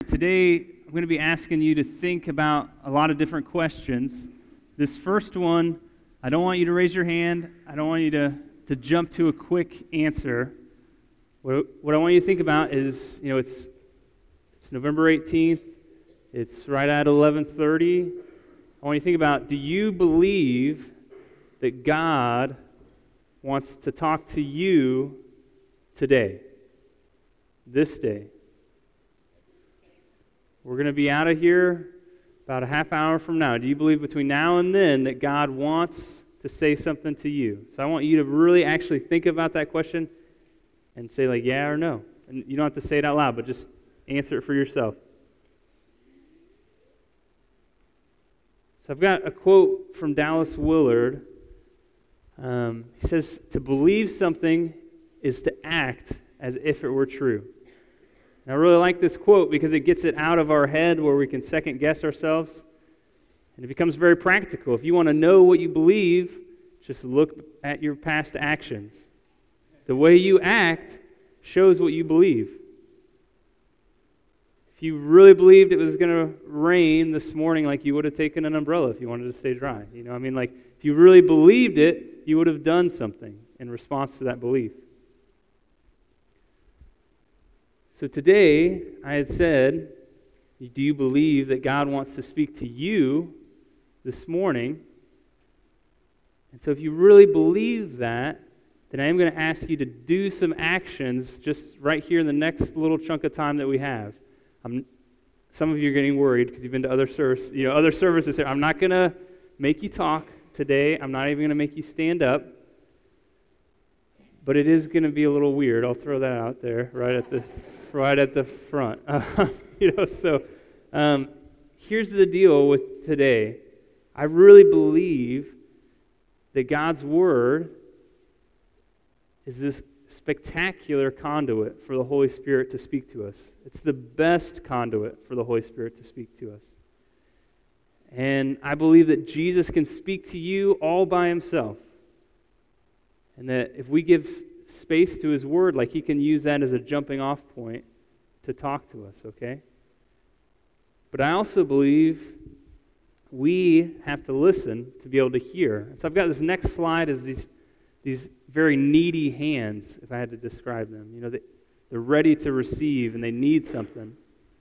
Today, I'm going to be asking you to think about a lot of different questions. This first one, I don't want you to raise your hand. I don't want you to jump to a quick answer. What I want you to think about is, it's November 18th. It's right at 11:30. I want you to think about, do you believe that God wants to talk to you today, this day? We're going to be out of here about a half hour from now. Do you believe between now and then that God wants to say something to you? So I want you to really actually think about that question and say like, yeah or no. And you don't have to say it out loud, but just answer it for yourself. So I've got a quote from Dallas Willard. He says, to believe something is to act as if it were true. And I really like this quote because it gets it out of our head where we can second guess ourselves. And it becomes very practical. If you want to know what you believe, just look at your past actions. The way you act shows what you believe. If you really believed it was going to rain this morning, like you would have taken an umbrella if you wanted to stay dry. If you really believed it, you would have done something in response to that belief. So today, I had said, do you believe that God wants to speak to you this morning? And so if you really believe that, then I am going to ask you to do some actions just right here in the next little chunk of time that we have. Some of you are getting worried because you've been to other services. I'm not going to make you talk today. I'm not even going to make you stand up. But it is going to be a little weird. I'll throw that out there right at the front. Here's the deal with today. I really believe that God's Word is this spectacular conduit for the Holy Spirit to speak to us. It's the best conduit for the Holy Spirit to speak to us. And I believe that Jesus can speak to you all by himself. And that if we give space to his word, like he can use that as a jumping off point to talk to us, okay? But I also believe we have to listen to be able to hear. And so I've got this next slide as these very needy hands, if I had to describe them. They're ready to receive and they need something.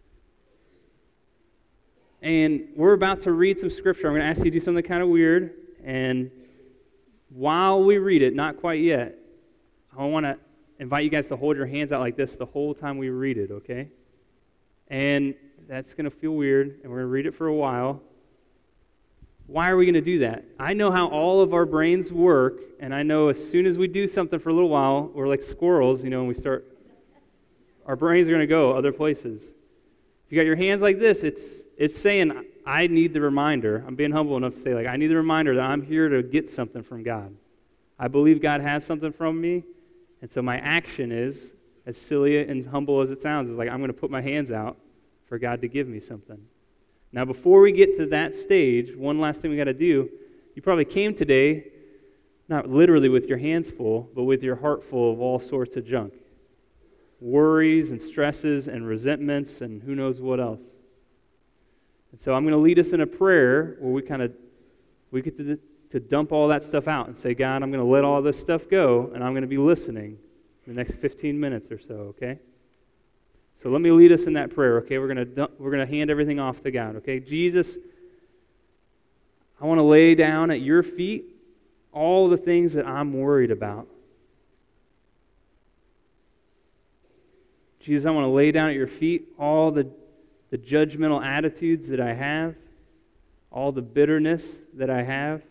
And we're about to read some scripture. I'm going to ask you to do something kind of weird. And while we read it, not quite yet, I want to invite you guys to hold your hands out like this the whole time we read it, okay? And that's going to feel weird, and we're going to read it for a while. Why are we going to do that? I know how all of our brains work, and I know as soon as we do something for a little while, we're like squirrels, and our brains are going to go other places. If you got your hands like this, it's saying, I need the reminder. I'm being humble enough to say, I need the reminder that I'm here to get something from God. I believe God has something from me, and so my action is, as silly and humble as it sounds, is I'm going to put my hands out for God to give me something. Now, before we get to that stage, one last thing we got to do, you probably came today, not literally with your hands full, but with your heart full of all sorts of junk. Worries and stresses and resentments and who knows what else. And so I'm going to lead us in a prayer where we get to dump all that stuff out and say, God, I'm going to let all this stuff go, and I'm going to be listening the next 15 minutes or so, okay? So let me lead us in that prayer, okay? We're going to hand everything off to God, okay? Jesus, I want to lay down at your feet all the things that I'm worried about. Jesus, I want to lay down at your feet all the judgmental attitudes that I have, all the bitterness that I have.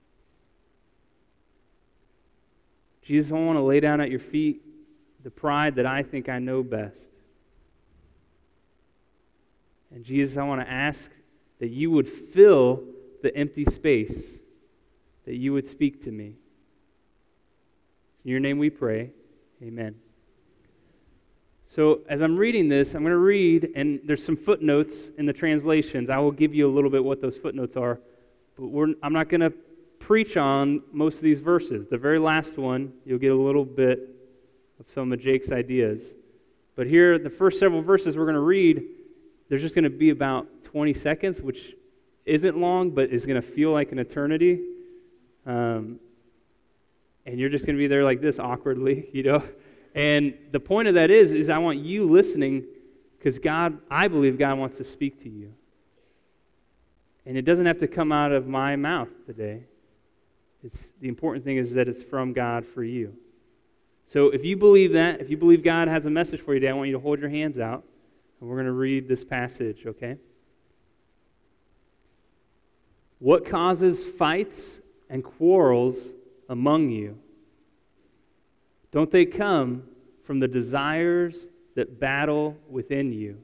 Jesus, I want to lay down at your feet the pride that I think I know best. And Jesus, I want to ask that you would fill the empty space, that you would speak to me. It's in your name we pray. Amen. So as I'm reading this, I'm going to read, and there's some footnotes in the translations. I will give you a little bit what those footnotes are, but I'm not going to preach on most of these verses. The very last one, you'll get a little bit of some of Jake's ideas. But here, the first several verses we're going to read, there's just going to be about 20 seconds, which isn't long, but is going to feel like an eternity. And you're just going to be there like this awkwardly, And the point of that is I want you listening because I believe God wants to speak to you. And it doesn't have to come out of my mouth today. The important thing is that it's from God for you. So if you believe that, if you believe God has a message for you today, I want you to hold your hands out, and we're going to read this passage, okay? What causes fights and quarrels among you? Don't they come from the desires that battle within you?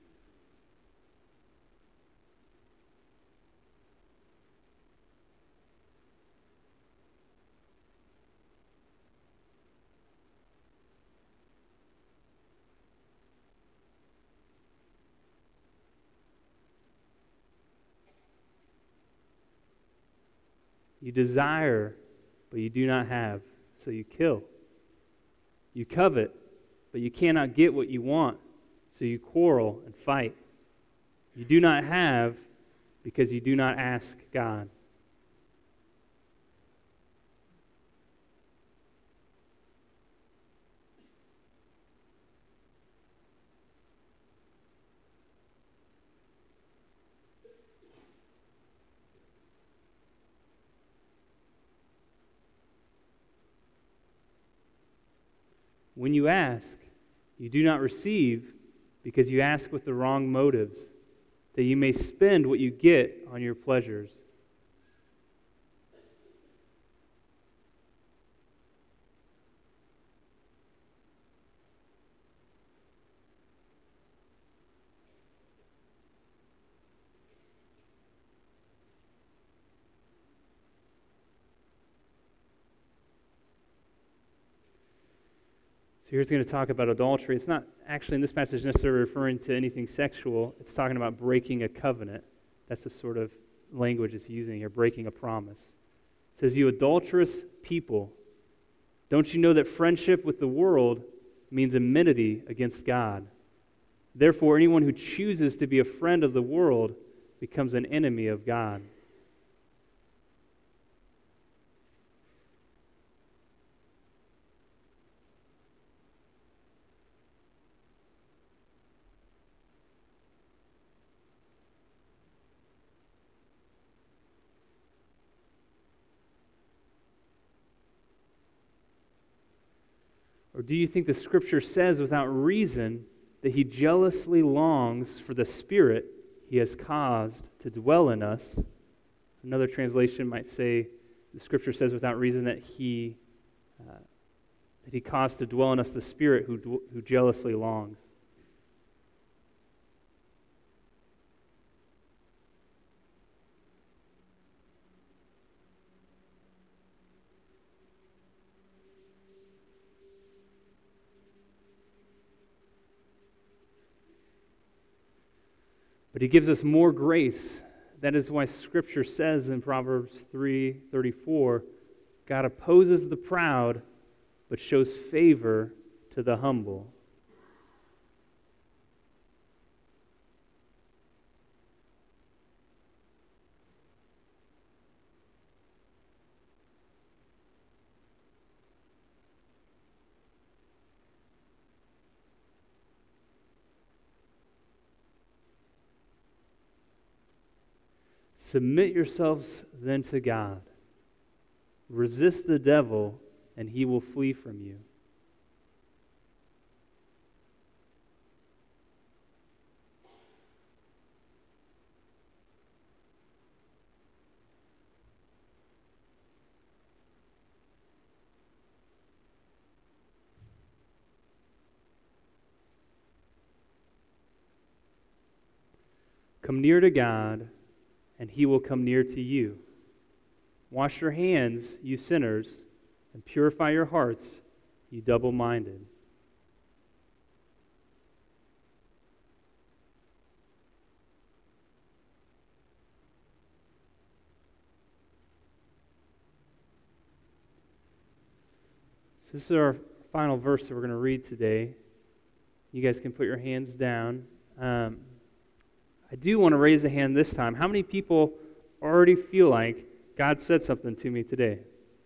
You desire, but you do not have, so you kill. You covet, but you cannot get what you want, so you quarrel and fight. You do not have because you do not ask God. When you ask, you do not receive because you ask with the wrong motives, that you may spend what you get on your pleasures. So here's going to talk about adultery. It's not actually in this passage necessarily referring to anything sexual. It's talking about breaking a covenant. That's the sort of language it's using here, breaking a promise. It says, you adulterous people, don't you know that friendship with the world means enmity against God? Therefore, anyone who chooses to be a friend of the world becomes an enemy of God. Or do you think the Scripture says without reason that he jealously longs for the Spirit he has caused to dwell in us? Another translation might say the Scripture says without reason that he caused to dwell in us the Spirit who jealously longs. But he gives us more grace. That is why Scripture says in Proverbs 3:34, God opposes the proud, but shows favor to the humble. Submit yourselves then to God. Resist the devil, and he will flee from you. Come near to God, and he will come near to you. Wash your hands, you sinners, and purify your hearts, you double-minded. So this is our final verse that we're going to read today. You guys can put your hands down. I do want to raise a hand this time. How many people already feel like God said something to me today?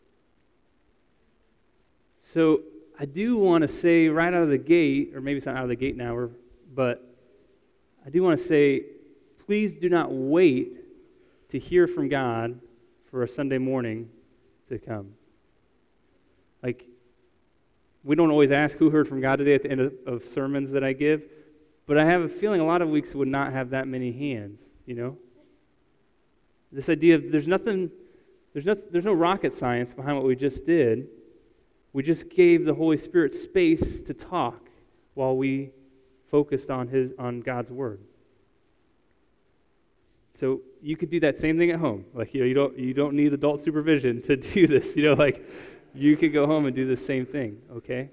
So I do want to say right out of the gate, or maybe it's not out of the gate now, but I do want to say, please do not wait to hear from God for a Sunday morning to come. Like, we don't always ask who heard from God today at the end of sermons that I give, but I have a feeling a lot of weeks would not have that many hands, you know? This idea of there's no rocket science behind what we just did. We just gave the Holy Spirit space to talk while we focused on God's Word. So you could do that same thing at home. Like, you don't need adult supervision to do this. Like you could go home and do the same thing, okay?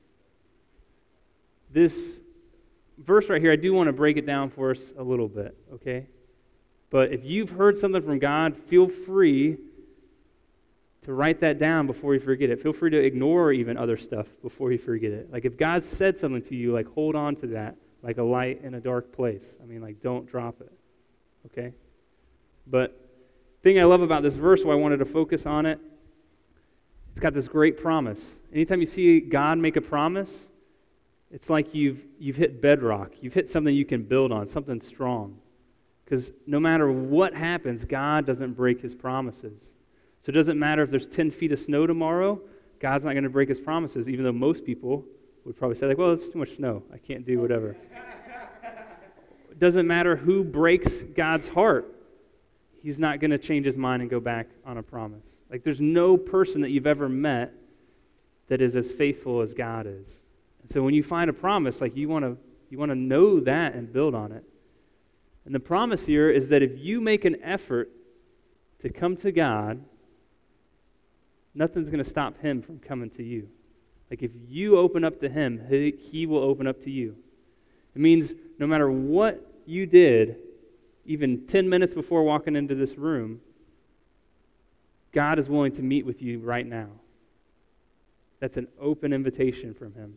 This verse right here, I do want to break it down for us a little bit, okay? But if you've heard something from God, feel free to write that down before you forget it. Feel free to ignore even other stuff before you forget it. Like if God said something to you, like hold on to that like a light in a dark place. Like don't drop it, okay? But the thing I love about this verse, why I wanted to focus on it, it's got this great promise. Anytime you see God make a promise, it's like you've hit bedrock. You've hit something you can build on, something strong. Because no matter what happens, God doesn't break his promises. So it doesn't matter if there's 10 feet of snow tomorrow, God's not going to break his promises, even though most people would probably say, like, well, it's too much snow. I can't do whatever. It doesn't matter who breaks God's heart. He's not going to change his mind and go back on a promise. Like there's no person that you've ever met that is as faithful as God is. And so when you find a promise, like you want to know that and build on it. And the promise here is that if you make an effort to come to God, nothing's going to stop him from coming to you. Like if you open up to him, he will open up to you. It means no matter what you did, even 10 minutes before walking into this room, God is willing to meet with you right now. That's an open invitation from him.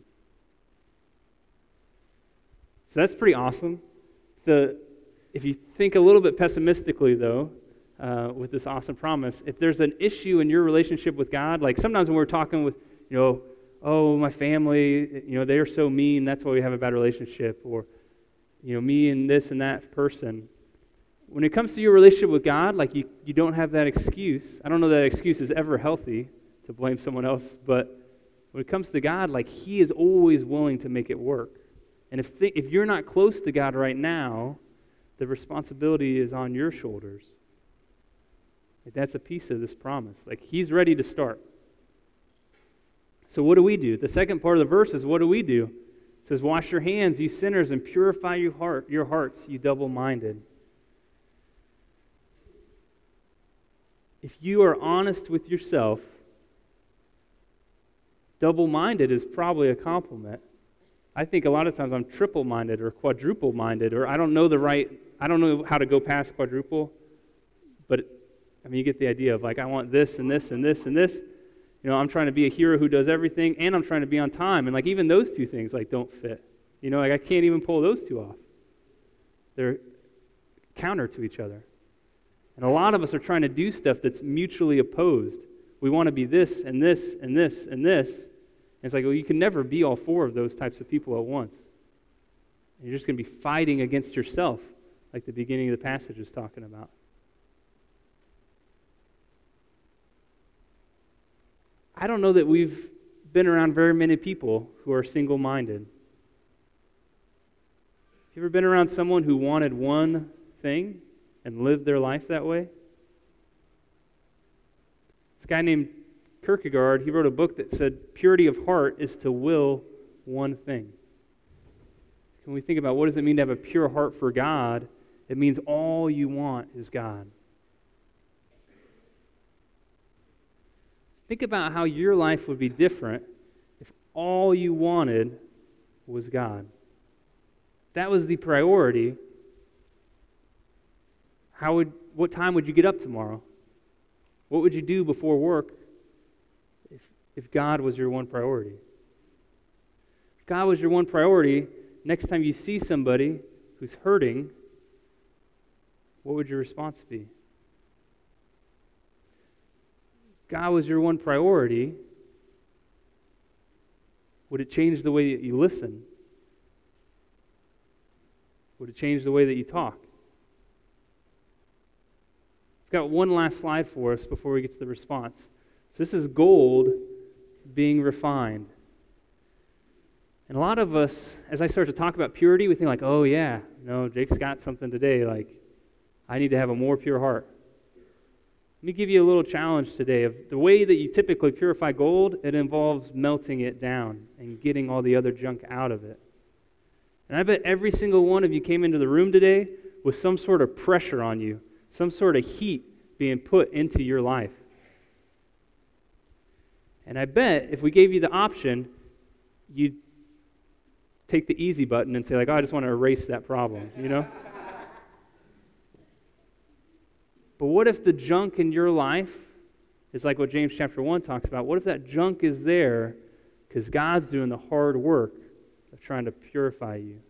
So that's pretty awesome. If you think a little bit pessimistically, though, with this awesome promise, if there's an issue in your relationship with God, like sometimes when we're talking with, oh, my family, they're so mean, that's why we have a bad relationship, or, me and this and that person. When it comes to your relationship with God, like you don't have that excuse. I don't know that excuse is ever healthy to blame someone else, but when it comes to God, like he is always willing to make it work. And if you're not close to God right now, the responsibility is on your shoulders. Like that's a piece of this promise. Like he's ready to start. So what do we do? The second part of the verse is what do we do? It says, wash your hands, you sinners, and purify your hearts, you double-minded. If you are honest with yourself, double-minded is probably a compliment. I think a lot of times I'm triple-minded or quadruple-minded, or I don't know how to go past quadruple, but you get the idea of like, I want this and this and this and this. I'm trying to be a hero who does everything, and I'm trying to be on time. And like even those two things like don't fit. Like I can't even pull those two off. They're counter to each other. And a lot of us are trying to do stuff that's mutually opposed. We want to be this and this and this and this. And it's like, well, you can never be all four of those types of people at once. And you're just going to be fighting against yourself, like the beginning of the passage is talking about. I don't know that we've been around very many people who are single-minded. Have you ever been around someone who wanted one thing and lived their life that way? This guy named Kierkegaard, he wrote a book that said, purity of heart is to will one thing. When we think about what does it mean to have a pure heart for God, it means all you want is God. Think about how your life would be different if all you wanted was God. If that was the priority, what time would you get up tomorrow? What would you do before work if God was your one priority? If God was your one priority, next time you see somebody who's hurting, what would your response be? If God was your one priority, would it change the way that you listen? Would it change the way that you talk? I've got one last slide for us before we get to the response. So this is gold being refined. And a lot of us, as I start to talk about purity, we think like, oh yeah, no, Jake's got something today, like, I need to have a more pure heart. Let me give you a little challenge today. Of the way that you typically purify gold, it involves melting it down and getting all the other junk out of it. And I bet every single one of you came into the room today with some sort of pressure on you, some sort of heat being put into your life. And I bet if we gave you the option, you'd take the easy button and say like, oh, I just want to erase that problem, you know? But what if the junk in your life is like what James chapter 1 talks about? What if that junk is there because God's doing the hard work of trying to purify you?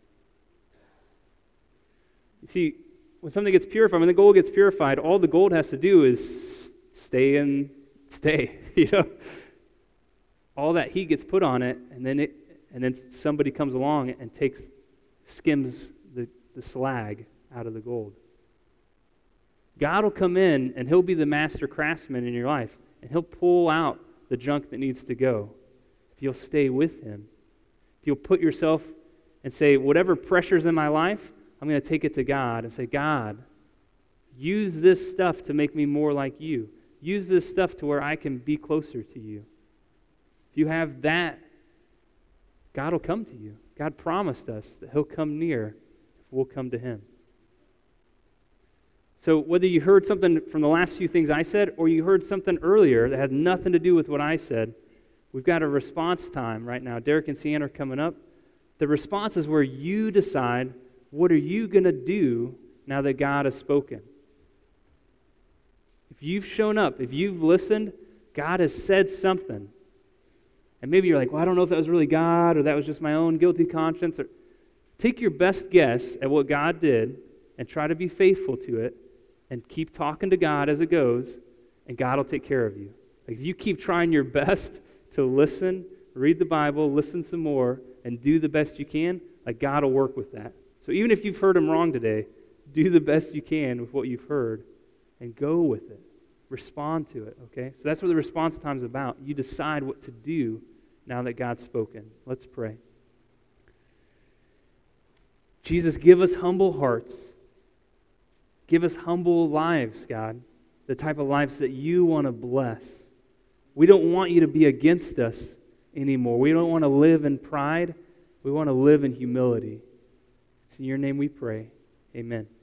You see, when something gets purified, when the gold gets purified, all the gold has to do is stay, you know? All that heat gets put on it, and then somebody comes along and skims the slag out of the gold. God will come in, and he'll be the master craftsman in your life, and he'll pull out the junk that needs to go if you'll stay with him. If you'll put yourself and say, whatever pressure's in my life, I'm going to take it to God and say, God, use this stuff to make me more like you. Use this stuff to where I can be closer to you. If you have that, God will come to you. God promised us that he'll come near if we'll come to him. So whether you heard something from the last few things I said or you heard something earlier that had nothing to do with what I said, we've got a response time right now. Derek and Sienna are coming up. The response is where you decide, what are you going to do now that God has spoken? If you've shown up, if you've listened, God has said something. And maybe you're like, well, I don't know if that was really God or that was just my own guilty conscience. Or take your best guess at what God did and try to be faithful to it and keep talking to God as it goes, and God will take care of you. Like if you keep trying your best to listen, read the Bible, listen some more, and do the best you can, like God will work with that. So even if you've heard him wrong today, do the best you can with what you've heard and go with it. Respond to it, okay? So that's what the response time is about. You decide what to do now that God's spoken. Let's pray. Jesus, give us humble hearts. Give us humble lives, God, the type of lives that you want to bless. We don't want you to be against us anymore. We don't want to live in pride. We want to live in humility. It's in your name we pray. Amen.